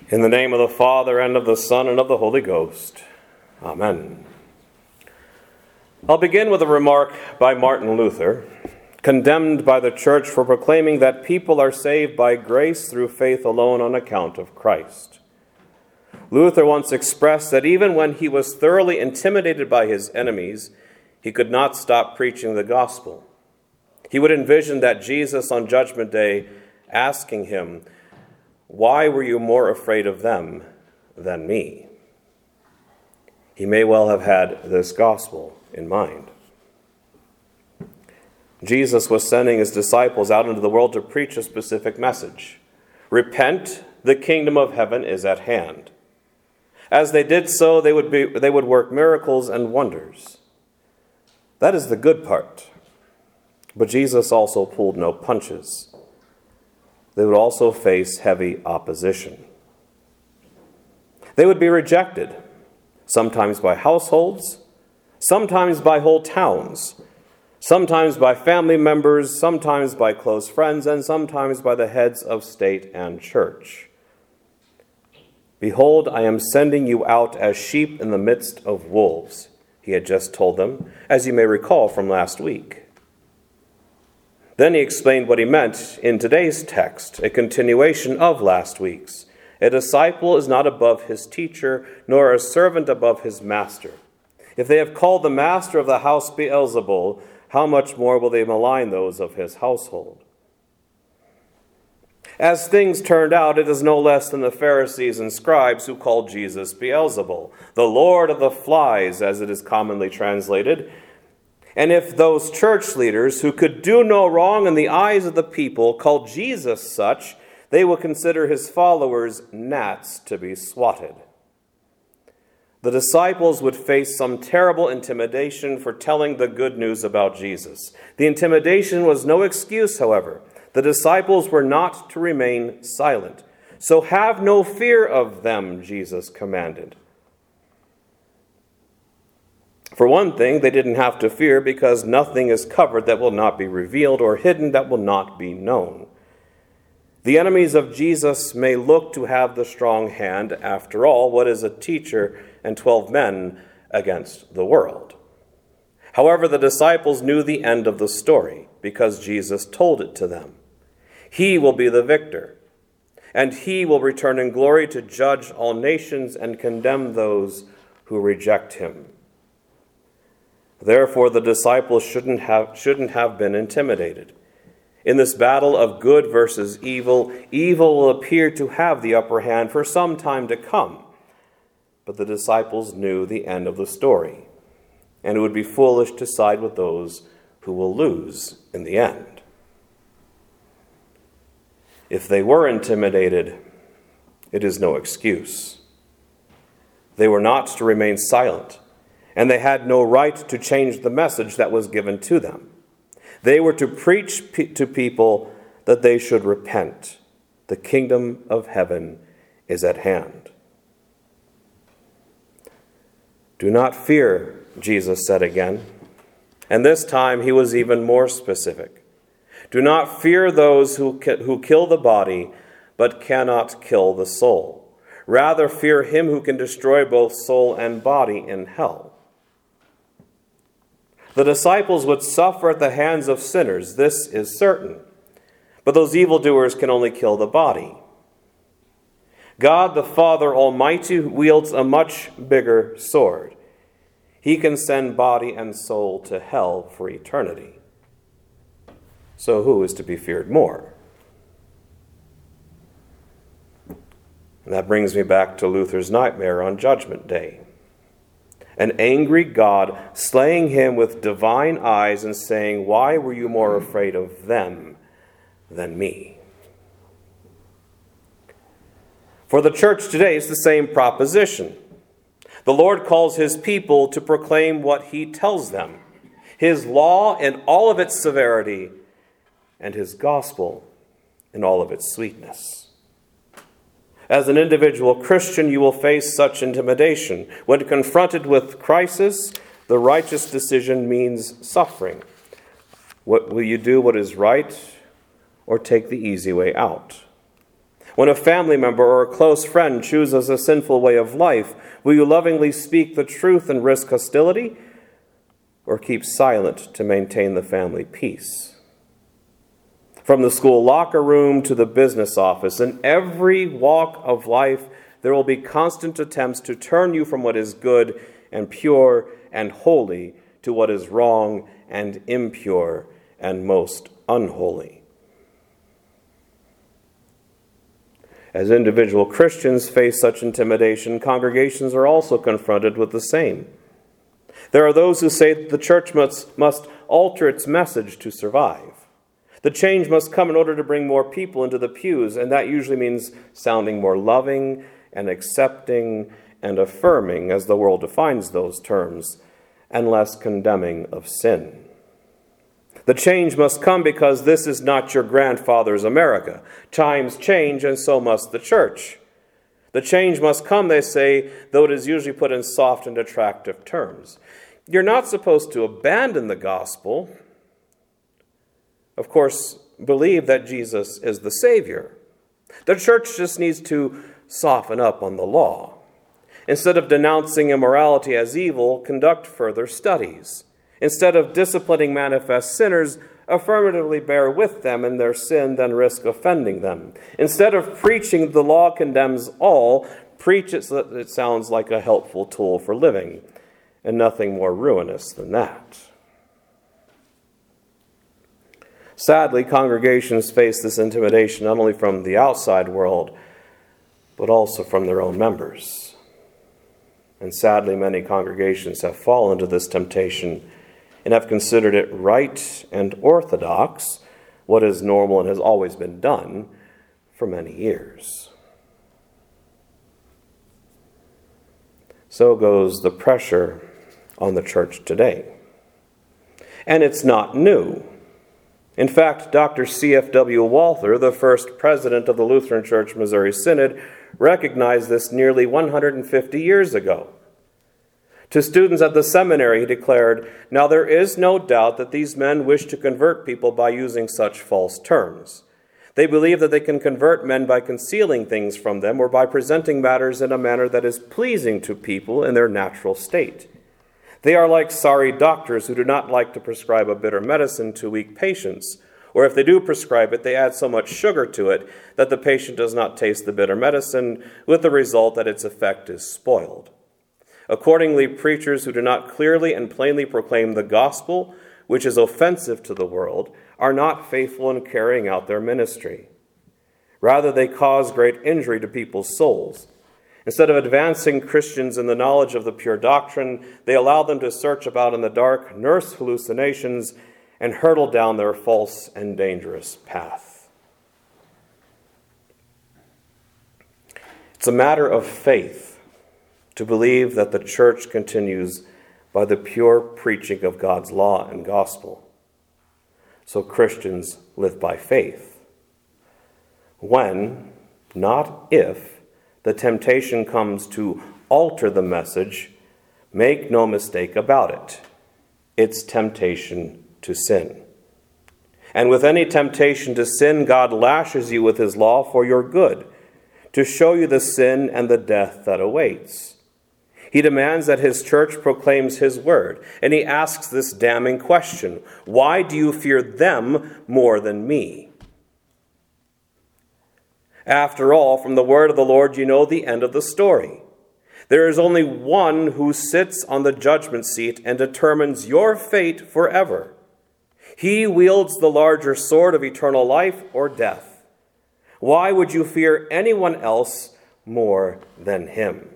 In the name of the Father, and of the Son, and of the Holy Ghost. Amen. I'll begin with a remark by Martin Luther, condemned by the Church for proclaiming that people are saved by grace through faith alone on account of Christ. Luther once expressed that even when he was thoroughly intimidated by his enemies, he could not stop preaching the gospel. He would envision that Jesus on Judgment Day asking him, "Why were you more afraid of them than me?" He may well have had this gospel in mind. Jesus was sending his disciples out into the world to preach a specific message. Repent, the kingdom of heaven is at hand. As they did so, they would work miracles and wonders. That is the good part. But Jesus also pulled no punches. They would also face heavy opposition. They would be rejected, sometimes by households, sometimes by whole towns, sometimes by family members, sometimes by close friends, and sometimes by the heads of state and church. "Behold, I am sending you out as sheep in the midst of wolves," he had just told them, as you may recall from last week. Then he explained what he meant in today's text, a continuation of last week's. A disciple is not above his teacher, nor a servant above his master. If they have called the master of the house Beelzebul, how much more will they malign those of his household? As things turned out, it is no less than the Pharisees and scribes who called Jesus Beelzebul, the Lord of the flies, as it is commonly translated. And if those church leaders who could do no wrong in the eyes of the people called Jesus such, they will consider his followers gnats to be swatted. The disciples would face some terrible intimidation for telling the good news about Jesus. The intimidation was no excuse, however. The disciples were not to remain silent. "So have no fear of them," Jesus commanded. For one thing, they didn't have to fear because nothing is covered that will not be revealed or hidden that will not be known. The enemies of Jesus may look to have the strong hand. After all, what is a teacher and 12 men against the world? However, the disciples knew the end of the story because Jesus told it to them. He will be the victor, and he will return in glory to judge all nations and condemn those who reject him. Therefore, the disciples shouldn't have been intimidated. In this battle of good versus evil, evil will appear to have the upper hand for some time to come. But the disciples knew the end of the story, and it would be foolish to side with those who will lose in the end. If they were intimidated, it is no excuse. They were not to remain silent, and they had no right to change the message that was given to them. They were to preach to people that they should repent. The kingdom of heaven is at hand. "Do not fear," Jesus said again. And this time he was even more specific. "Do not fear those who kill the body, but cannot kill the soul. Rather fear him who can destroy both soul and body in hell." The disciples would suffer at the hands of sinners, this is certain. But those evildoers can only kill the body. God the Father Almighty wields a much bigger sword. He can send body and soul to hell for eternity. So who is to be feared more? And that brings me back to Luther's nightmare on Judgment Day. An angry God slaying him with divine eyes and saying, "Why were you more afraid of them than me?" For the church today, it's the same proposition. The Lord calls his people to proclaim what he tells them, his law in all of its severity, and his gospel in all of its sweetness. As an individual Christian, you will face such intimidation. When confronted with crisis, the righteous decision means suffering. What will you do what is right or take the easy way out? When a family member or a close friend chooses a sinful way of life, will you lovingly speak the truth and risk hostility, or keep silent to maintain the family peace? From the school locker room to the business office, in every walk of life, there will be constant attempts to turn you from what is good and pure and holy to what is wrong and impure and most unholy. As individual Christians face such intimidation, congregations are also confronted with the same. There are those who say that the church must alter its message to survive. The change must come in order to bring more people into the pews, and that usually means sounding more loving and accepting and affirming, as the world defines those terms, and less condemning of sin. The change must come because this is not your grandfather's America. Times change, and so must the church. The change must come, they say, though it is usually put in soft and attractive terms. You're not supposed to abandon the gospel. Of course, believe that Jesus is the Savior. The church just needs to soften up on the law. Instead of denouncing immorality as evil, conduct further studies. Instead of disciplining manifest sinners, affirmatively bear with them in their sin, then risk offending them. Instead of preaching the law condemns all, preach it so that it sounds like a helpful tool for living, and nothing more ruinous than that. Sadly, congregations face this intimidation not only from the outside world, but also from their own members. And sadly, many congregations have fallen into this temptation and have considered it right and orthodox, what is normal and has always been done for many years. So goes the pressure on the church today. And it's not new. In fact, Dr. C.F.W. Walther, the first president of the Lutheran Church Missouri Synod, recognized this nearly 150 years ago. To students at the seminary, he declared, "Now there is no doubt that these men wish to convert people by using such false terms. They believe that they can convert men by concealing things from them or by presenting matters in a manner that is pleasing to people in their natural state. They are like sorry doctors who do not like to prescribe a bitter medicine to weak patients, or if they do prescribe it, they add so much sugar to it that the patient does not taste the bitter medicine, with the result that its effect is spoiled. Accordingly, preachers who do not clearly and plainly proclaim the gospel, which is offensive to the world, are not faithful in carrying out their ministry. Rather, they cause great injury to people's souls. Instead of advancing Christians in the knowledge of the pure doctrine, they allow them to search about in the dark, nurse hallucinations, and hurtle down their false and dangerous path." It's a matter of faith to believe that the church continues by the pure preaching of God's law and gospel. So Christians live by faith. When, not if, the temptation comes to alter the message, make no mistake about it. It's temptation to sin. And with any temptation to sin, God lashes you with his law for your good, to show you the sin and the death that awaits. He demands that his church proclaims his word, and he asks this damning question: why do you fear them more than me? After all, from the word of the Lord you know the end of the story. There is only one who sits on the judgment seat and determines your fate forever. He wields the larger sword of eternal life or death. Why would you fear anyone else more than him?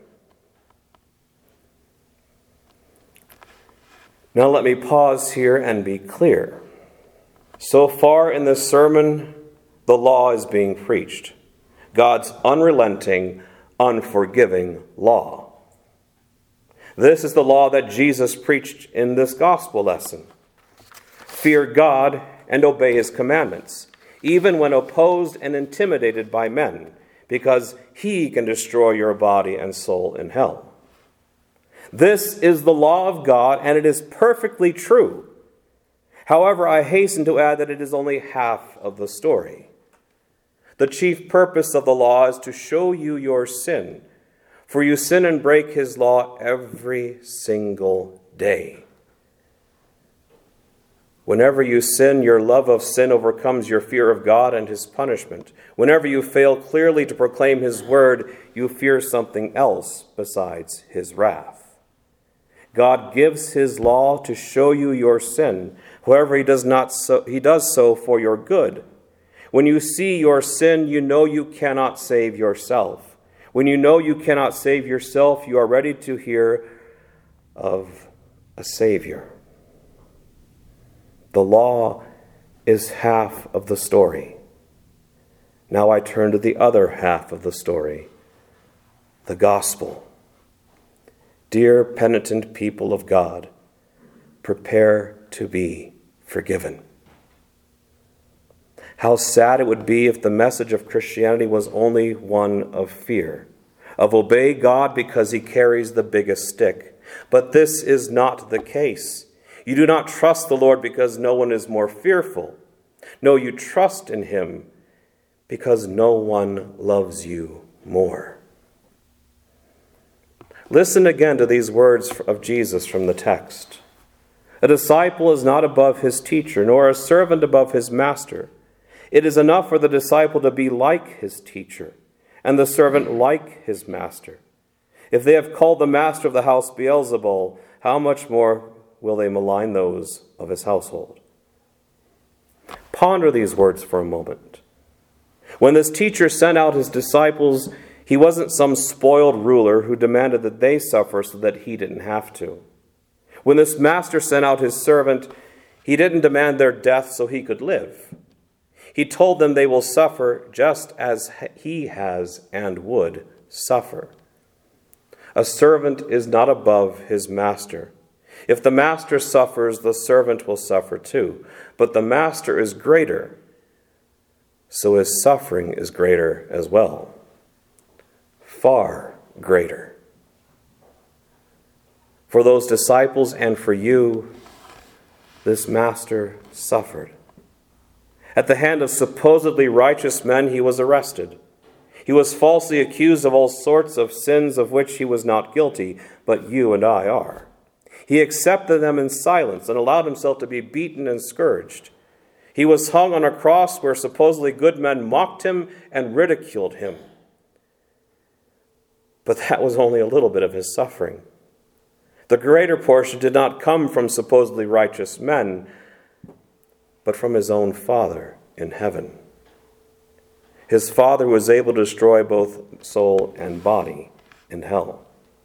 Now let me pause here and be clear. So far in this sermon, the law is being preached. God's unrelenting, unforgiving law. This is the law that Jesus preached in this gospel lesson. Fear God and obey his commandments, even when opposed and intimidated by men, because he can destroy your body and soul in hell. This is the law of God, and it is perfectly true. However, I hasten to add that it is only half of the story. The chief purpose of the law is to show you your sin, for you sin and break his law every single day. Whenever you sin, your love of sin overcomes your fear of God and his punishment. Whenever you fail clearly to proclaim his word, you fear something else besides his wrath. God gives his law to show you your sin. However, he does so for your good. When you see your sin, you know you cannot save yourself. When you know you cannot save yourself, you are ready to hear of a Savior. The law is half of the story. Now I turn to the other half of the story, the gospel. Dear penitent people of God, prepare to be forgiven. How sad it would be if the message of Christianity was only one of fear, of obey God because he carries the biggest stick. But this is not the case. You do not trust the Lord because no one is more fearful. No, you trust in him because no one loves you more. Listen again to these words of Jesus from the text. A disciple is not above his teacher, nor a servant above his master. It is enough for the disciple to be like his teacher, and the servant like his master. If they have called the master of the house Beelzebul, how much more will they malign those of his household? Ponder these words for a moment. When this teacher sent out his disciples, he wasn't some spoiled ruler who demanded that they suffer so that he didn't have to. When this master sent out his servant, he didn't demand their death so he could live. He told them they will suffer just as he has and would suffer. A servant is not above his master. If the master suffers, the servant will suffer too. But the master is greater, so his suffering is greater as well. Far greater. For those disciples and for you, this master suffered. At the hand of supposedly righteous men, he was arrested. He was falsely accused of all sorts of sins of which he was not guilty, but you and I are. He accepted them in silence and allowed himself to be beaten and scourged. He was hung on a cross where supposedly good men mocked him and ridiculed him. But that was only a little bit of his suffering. The greater portion did not come from supposedly righteous men, but from his own Father in heaven. His Father was able to destroy both soul and body in hell.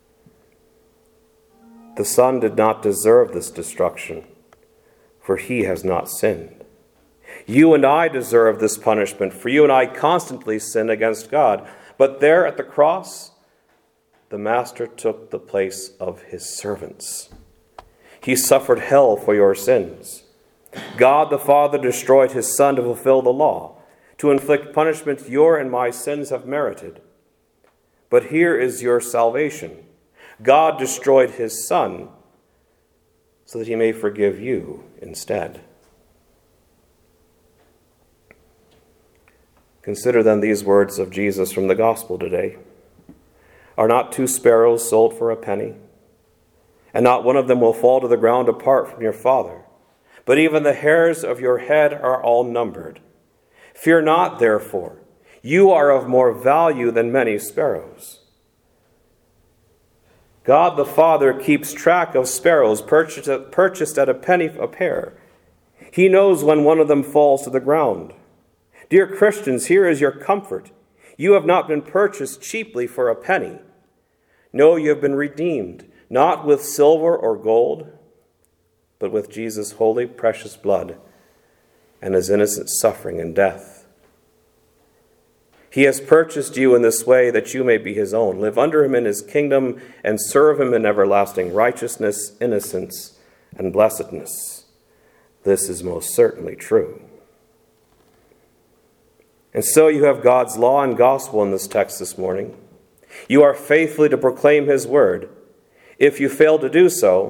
The Son did not deserve this destruction, for he has not sinned. You and I deserve this punishment, for you and I constantly sin against God. But there at the cross, the Master took the place of his servants. He suffered hell for your sins. God the Father destroyed his Son to fulfill the law, to inflict punishment your and my sins have merited. But here is your salvation. God destroyed his Son so that he may forgive you instead. Consider then these words of Jesus from the gospel today. Are not 2 sparrows sold for a penny? And not one of them will fall to the ground apart from your Father. But even the hairs of your head are all numbered. Fear not, therefore. You are of more value than many sparrows. God the Father keeps track of sparrows purchased at a penny a pair. He knows when one of them falls to the ground. Dear Christians, here is your comfort. You have not been purchased cheaply for a penny. No, you have been redeemed, not with silver or gold, but with Jesus' holy, precious blood and his innocent suffering and death. He has purchased you in this way that you may be his own. Live under him in his kingdom and serve him in everlasting righteousness, innocence, and blessedness. This is most certainly true. And so you have God's law and gospel in this text this morning. You are faithfully to proclaim his word. If you fail to do so,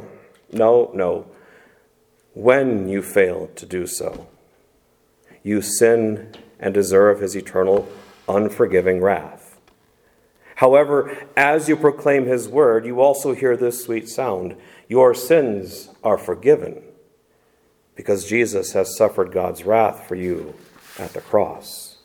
when you fail to do so, you sin and deserve his eternal, unforgiving wrath. However, as you proclaim his word, you also hear this sweet sound: your sins are forgiven, because Jesus has suffered God's wrath for you at the cross.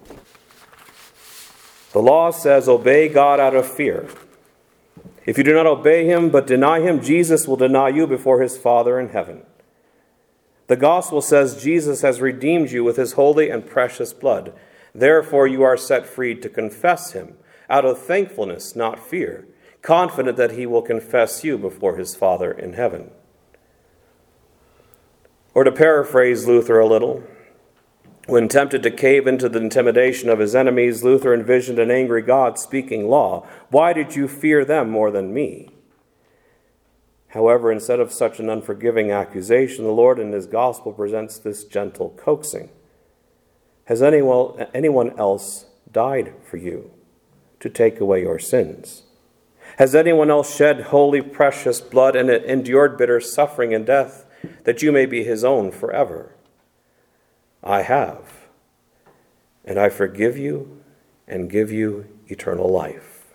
The law says, obey God out of fear. If you do not obey him but deny him, Jesus will deny you before his Father in heaven. The gospel says Jesus has redeemed you with his holy and precious blood. Therefore you are set free to confess him out of thankfulness, not fear, confident that he will confess you before his Father in heaven. Or to paraphrase Luther a little, when tempted to cave into the intimidation of his enemies, Luther envisioned an angry God speaking law. Why did you fear them more than me? However, instead of such an unforgiving accusation, the Lord in his gospel presents this gentle coaxing. Has anyone else died for you to take away your sins? Has anyone else shed holy, precious blood and endured bitter suffering and death that you may be his own forever? I have, and I forgive you and give you eternal life.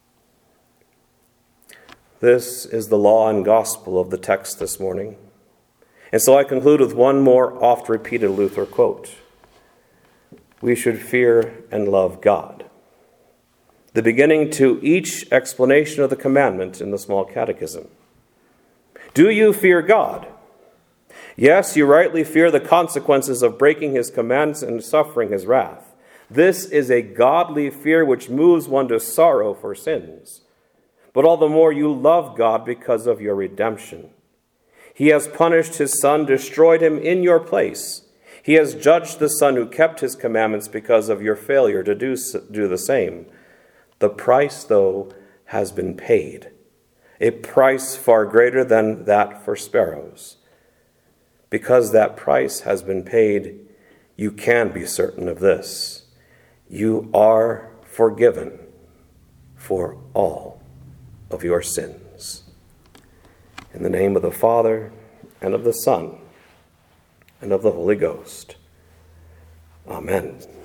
This is the law and gospel of the text this morning. And so I conclude with one more oft-repeated Luther quote. We should fear and love God. The beginning to each explanation of the commandment in the Small Catechism. Do you fear God? Yes, you rightly fear the consequences of breaking his commands and suffering his wrath. This is a godly fear which moves one to sorrow for sins. But all the more you love God because of your redemption. He has punished his Son, destroyed him in your place. He has judged the Son who kept his commandments because of your failure to do the same. The price, though, has been paid. A price far greater than that for sparrows. Because that price has been paid, you can be certain of this. You are forgiven for all of your sins. In the name of the Father, and of the Son, and of the Holy Ghost. Amen.